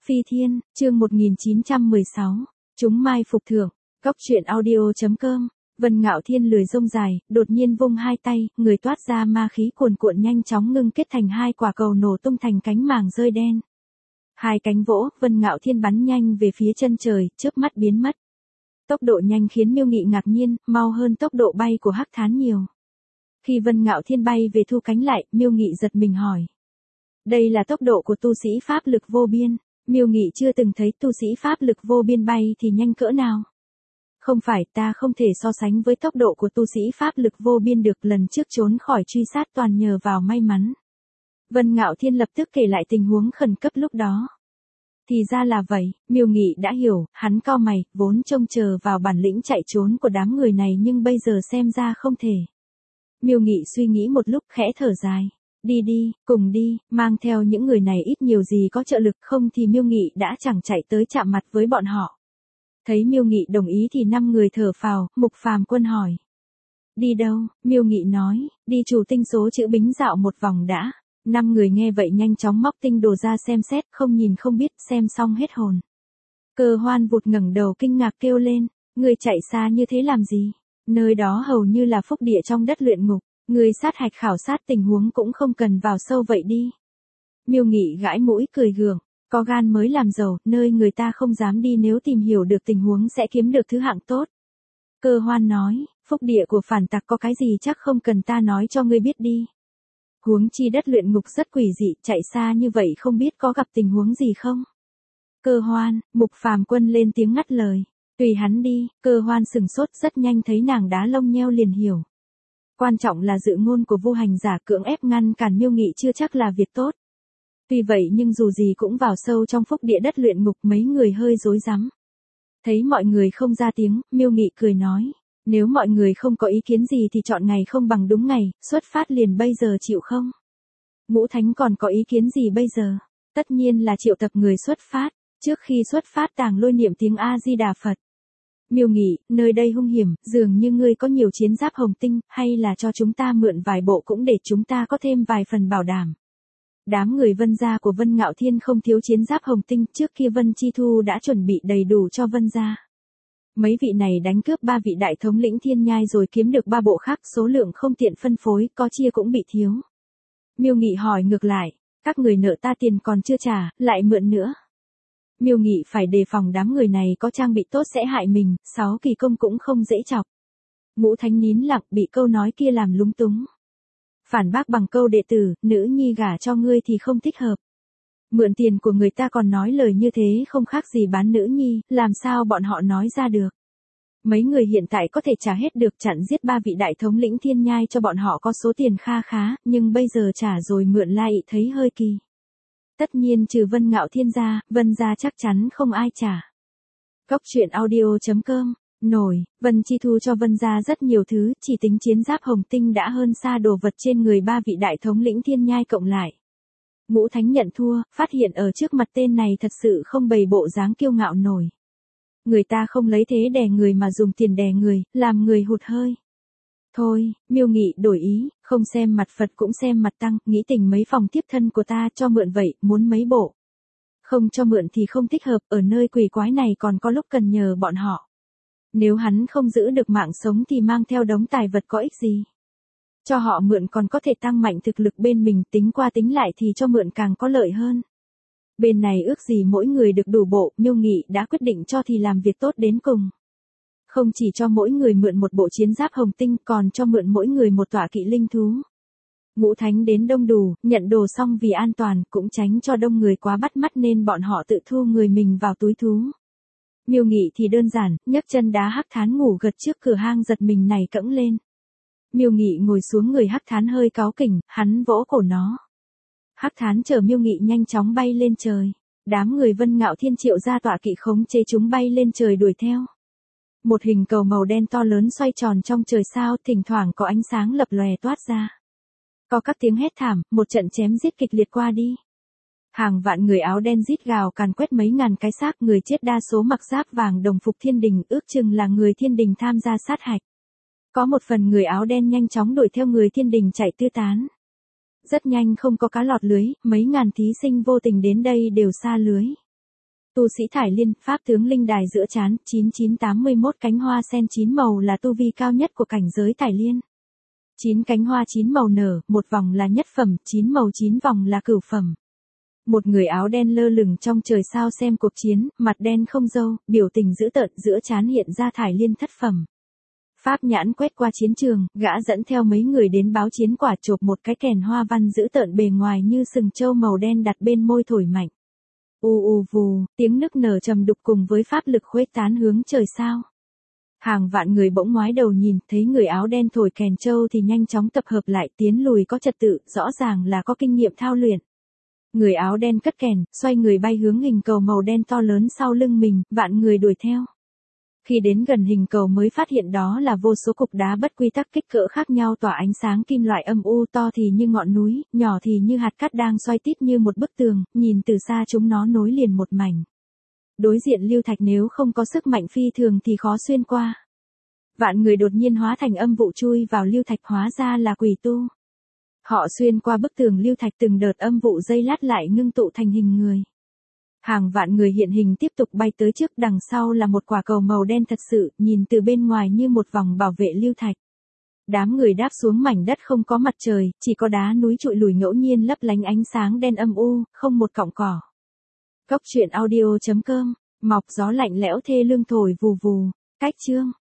Phi Thiên, chương 1916. Chúng mai phục thưởng. Góc truyện audio.com. Vân Ngạo Thiên lười rông dài, đột nhiên vung hai tay, người toát ra ma khí cuồn cuộn nhanh chóng ngưng kết thành hai quả cầu nổ tung thành cánh màng rơi đen. Hai cánh vỗ, Vân Ngạo Thiên bắn nhanh về phía chân trời, chớp mắt biến mất. Tốc độ nhanh khiến Miêu Nghị ngạc nhiên, mau hơn tốc độ bay của Hắc Thán nhiều. Khi Vân Ngạo Thiên bay về thu cánh lại, Miêu Nghị giật mình hỏi. Đây là tốc độ của tu sĩ pháp lực vô biên. Miêu Nghị chưa từng thấy tu sĩ pháp lực vô biên bay thì nhanh cỡ nào. Không phải, ta không thể so sánh với tốc độ của tu sĩ pháp lực vô biên được, lần trước trốn khỏi truy sát toàn nhờ vào may mắn. Vân Ngạo Thiên lập tức kể lại tình huống khẩn cấp lúc đó. Thì ra là vậy, Miêu Nghị đã hiểu, hắn cau mày, vốn trông chờ vào bản lĩnh chạy trốn của đám người này nhưng bây giờ xem ra không thể. Miêu Nghị suy nghĩ một lúc khẽ thở dài. Đi đi, cùng đi, mang theo những người này ít nhiều gì có trợ lực, không thì Miêu Nghị đã chẳng chạy tới chạm mặt với bọn họ. Thấy Miêu Nghị đồng ý thì 5 người thở phào, Mục Phàm Quân hỏi. Đi đâu? Miêu Nghị nói, đi chủ tinh số chữ bính dạo một vòng đã. 5 người nghe vậy nhanh chóng móc tinh đồ ra xem xét, không nhìn không biết, xem xong hết hồn. Cơ Hoan vụt ngẩng đầu kinh ngạc kêu lên, người chạy xa như thế làm gì? Nơi đó hầu như là phúc địa trong đất luyện ngục. Người sát hạch khảo sát tình huống cũng không cần vào sâu vậy đi. Miêu Nghị gãi mũi cười gượng, có gan mới làm giàu, nơi người ta không dám đi, nếu tìm hiểu được tình huống sẽ kiếm được thứ hạng tốt. Cơ Hoan nói, phúc địa của phản tặc có cái gì chắc không cần ta nói cho ngươi biết đi. Huống chi đất luyện ngục rất quỷ dị, chạy xa như vậy không biết có gặp tình huống gì không. Cơ Hoan, Mục Phàm Quân lên tiếng ngắt lời, tùy hắn đi. Cơ Hoan sừng sốt, rất nhanh thấy nàng đá lông nheo liền hiểu. Quan trọng là dự ngôn của Vu Hành Giả, cưỡng ép ngăn cản Miêu Nghị chưa chắc là việc tốt. Tuy vậy nhưng dù gì cũng vào sâu trong phúc địa đất luyện ngục, mấy người hơi rối rắm. Thấy mọi người không ra tiếng, Miêu Nghị cười nói, nếu mọi người không có ý kiến gì thì chọn ngày không bằng đúng ngày, xuất phát liền bây giờ chịu không? Ngũ Thánh còn có ý kiến gì bây giờ? Tất nhiên là triệu tập người xuất phát, trước khi xuất phát Tàng Lôi niệm tiếng A-di-đà Phật. Miêu Nghị, nơi đây hung hiểm, dường như ngươi có nhiều chiến giáp hồng tinh, hay là cho chúng ta mượn vài bộ cũng để chúng ta có thêm vài phần bảo đảm. Đám người Vân gia của Vân Ngạo Thiên không thiếu chiến giáp hồng tinh, trước kia Vân Chi Thu đã chuẩn bị đầy đủ cho Vân gia. Mấy vị này đánh cướp 3 vị đại thống lĩnh Thiên Nhai rồi kiếm được 3 bộ khác, số lượng không tiện phân phối, có chia cũng bị thiếu. Miêu Nghị hỏi ngược lại, các người nợ ta tiền còn chưa trả, lại mượn nữa. Miêu Nghị phải đề phòng đám người này có trang bị tốt sẽ hại mình, 6 kỳ công cũng không dễ chọc. Ngũ Thánh nín lặng, bị câu nói kia làm lúng túng. Phản bác bằng câu đệ tử, nữ nhi gả cho ngươi thì không thích hợp. Mượn tiền của người ta còn nói lời như thế không khác gì bán nữ nhi, làm sao bọn họ nói ra được. Mấy người hiện tại có thể trả hết được, chặn giết 3 vị đại thống lĩnh Thiên Nhai cho bọn họ có số tiền kha khá, nhưng bây giờ trả rồi mượn lại thấy hơi kỳ. Tất nhiên trừ Vân Ngạo Thiên gia, Vân gia chắc chắn không ai trả. Góc truyện audio.com. Nổi, Vân Chi Thu cho Vân gia rất nhiều thứ, chỉ tính chiến giáp hồng tinh đã hơn xa đồ vật trên người 3 vị đại thống lĩnh Thiên Nhai cộng lại. Ngũ Thánh nhận thua, phát hiện ở trước mặt tên này thật sự không bày bộ dáng kiêu ngạo nổi. Người ta không lấy thế đè người mà dùng tiền đè người, làm người hụt hơi. Thôi, Miêu Nghị đổi ý, không xem mặt Phật cũng xem mặt Tăng, nghĩ tình mấy phòng tiếp thân của ta cho mượn vậy, muốn mấy bộ. Không cho mượn thì không thích hợp, ở nơi quỷ quái này còn có lúc cần nhờ bọn họ. Nếu hắn không giữ được mạng sống thì mang theo đống tài vật có ích gì. Cho họ mượn còn có thể tăng mạnh thực lực bên mình, tính qua tính lại thì cho mượn càng có lợi hơn. Bên này ước gì mỗi người được đủ bộ, Miêu Nghị đã quyết định cho thì làm việc tốt đến cùng. Không chỉ cho mỗi người mượn một bộ chiến giáp hồng tinh, còn cho mượn mỗi người một tọa kỵ linh thú. Ngũ Thánh đến đông đủ, nhận đồ xong vì an toàn, cũng tránh cho đông người quá bắt mắt nên bọn họ tự thu người mình vào túi thú. Miêu Nghị thì đơn giản, nhấc chân đá Hắc Thán ngủ gật trước cửa hang giật mình này cẫng lên. Miêu Nghị ngồi xuống người Hắc Thán hơi cáu kỉnh, hắn vỗ cổ nó. Hắc Thán chờ Miêu Nghị nhanh chóng bay lên trời. Đám người Vân Ngạo Thiên triệu ra tọa kỵ khống chế chúng bay lên trời đuổi theo. Một hình cầu màu đen to lớn xoay tròn trong trời sao, thỉnh thoảng có ánh sáng lập lòe toát ra. Có các tiếng hét thảm, một trận chém giết kịch liệt qua đi. Hàng vạn người áo đen rít gào càn quét mấy ngàn cái xác, người chết đa số mặc giáp vàng đồng phục thiên đình, ước chừng là người thiên đình tham gia sát hạch. Có một phần người áo đen nhanh chóng đuổi theo người thiên đình chạy tứ tán. Rất nhanh không có cá lọt lưới, mấy ngàn thí sinh vô tình đến đây đều sa lưới. Tu sĩ Thải Liên, pháp tướng linh đài giữa trán, 9981 cánh hoa sen 9 màu là tu vi cao nhất của cảnh giới Thải Liên. 9 cánh hoa 9 màu nở, một vòng là nhất phẩm, 9 màu 9 vòng là cửu phẩm. Một người áo đen lơ lửng trong trời sao xem cuộc chiến, mặt đen không râu, biểu tình dữ tợn, giữa trán hiện ra Thải Liên thất phẩm. Pháp nhãn quét qua chiến trường, gã dẫn theo mấy người đến báo chiến quả, chộp một cái kèn hoa văn dữ tợn bề ngoài như sừng trâu màu đen đặt bên môi thổi mạnh. U vù, tiếng nức nở trầm đục cùng với pháp lực khuếch tán hướng trời sao. Hàng vạn người bỗng ngoái đầu nhìn, thấy người áo đen thổi kèn trâu thì nhanh chóng tập hợp lại, tiến lùi có trật tự, rõ ràng là có kinh nghiệm thao luyện. Người áo đen cất kèn, xoay người bay hướng hình cầu màu đen to lớn sau lưng mình, vạn người đuổi theo. Khi đến gần hình cầu mới phát hiện đó là vô số cục đá bất quy tắc kích cỡ khác nhau tỏa ánh sáng kim loại âm u, to thì như ngọn núi, nhỏ thì như hạt cát đang xoay tít như một bức tường, nhìn từ xa chúng nó nối liền một mảnh. Đối diện lưu thạch nếu không có sức mạnh phi thường thì khó xuyên qua. Vạn người đột nhiên hóa thành âm vụ chui vào lưu thạch, hóa ra là quỷ tu. Họ xuyên qua bức tường lưu thạch, từng đợt âm vụ dây lát lại ngưng tụ thành hình người. Hàng vạn người hiện hình tiếp tục bay tới trước, đằng sau là một quả cầu màu đen thật sự, nhìn từ bên ngoài như một vòng bảo vệ lưu thạch. Đám người đáp xuống mảnh đất không có mặt trời, chỉ có đá núi trụi lùi ngẫu nhiên lấp lánh ánh sáng đen âm u, không một cọng cỏ. Cốc truyện audio.com, mọc gió lạnh lẽo thê lương thổi vù vù, cách chương.